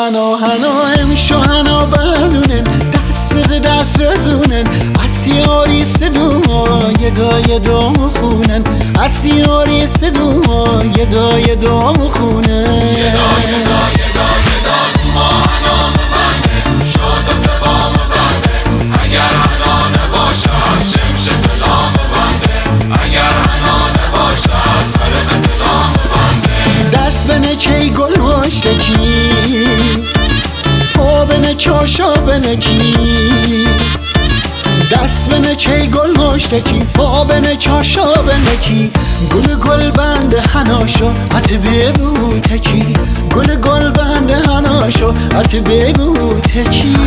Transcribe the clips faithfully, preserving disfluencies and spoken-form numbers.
هنا هنا امشو هنا بدونن دست بز دست رزونن اسیاری صدوها یه دا یه دا مخونن اسیاری صدوها یه دا یه دا مخونن یه دا یه دا یه دا یه دا ما هنا مبنده شد و سبا مبنده اگر هنا نباشد شمش طلا مبنده اگر هنا نباشد فرق طلا مبنده دست بنه کی گل ماشته کی پا بنه چاشا بنه کی دست بنه چی گل مشتکی پا بنه چاشا بنه کی گل گل بنده هناشو ات ببوته کی گل گل بنده هناشو ات ببوته کی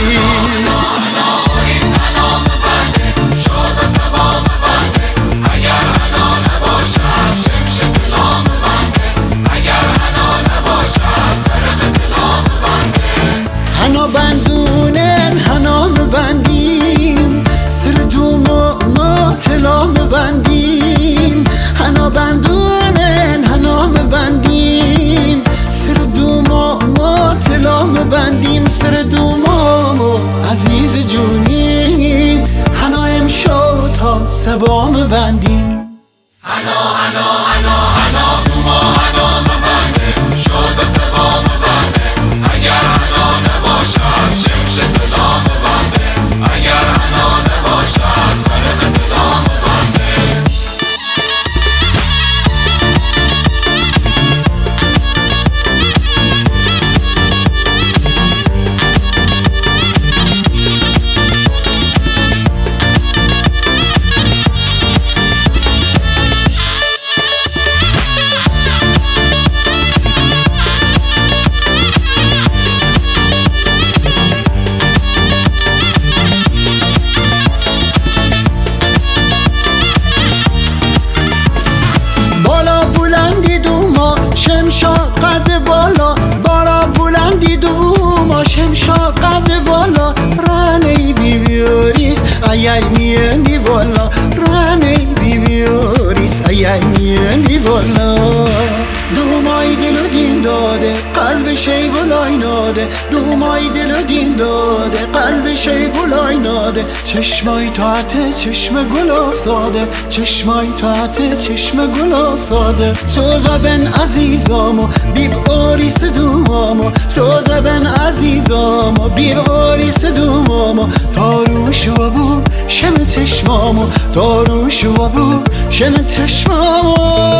هنا بندونن هنا مبندیم سر دوما ما طلا مبندیم هنا بندونن هنا مبندیم سر دوما ما طلا مبندیم سر دوما ما عزیز جونیم هنا امشو تا سبا مبندیم هنا هنا هنا هنا دوما هنا مبنده شد و سبا مبنده اگر هنا نباشد شمش طلا مبنده اگر هنا نباشد فرق طلا مبنده شمشاد قد بالا بالا بلندی دوما شمشاد قد بالا رانه بی بیوریس ایای میندی بالا رانه بی بیوریس ایای میندی بالا دومای دلو دین داده قلب شی بلای ناده دومای دلو دین داده قلب شی بلای ناده چشمای تحت چشم گل افتاده چشمای تحت چشم گل افتاده سوزا بن عزیزامو بیب اوریس دومامو سوزا بن عزیزامو بیب اوریس دومامو تاروش و بو شم چشمامو تاروش و بو شم چشمامو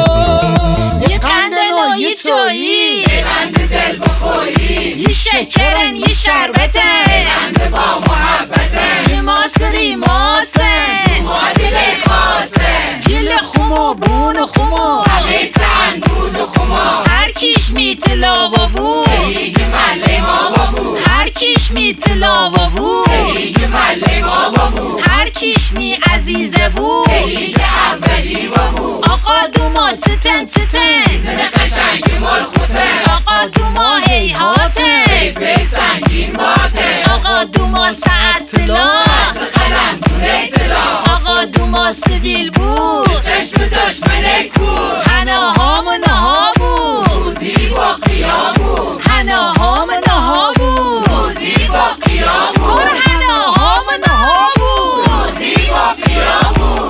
یه قند نوعی تویی یه قند دل بخوری یه شکرن یه شربتن قند با محبتن یه ماسری ماسن معادل خاصه گل خما بون خما حقیس اندود خما هر کیش میتلا و بو دیگه مله ما بابو هر کیش میتلا و بو دیگه مله ما بابو هر کیش می عزیزه بو دیگه اولی بابو آقا دوما چتن چتن زن قشنگ مال خوتن آقا دوما هیهاتن حیفه سنگین باته آقا دوما ساعت طلا دست قلم دونه طلا آقا دوما سبیل بود چشم دشمن کور هناهام نها بود روزی با قیامو هناهام نها بود روزی با قیامو پر هناهام نها بود روزی با قیامو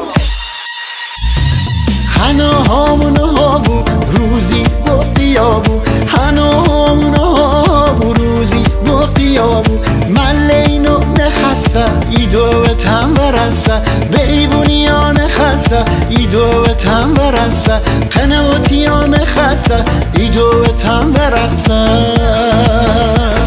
هنا هامون هابو روزی با قیابو هنا هامون هابو روزی با قیابو ملینو نخسته ایدو تم برسه بیبونیان خسته ایدو تم برسه قنوتیان خسته ایدو تم برسه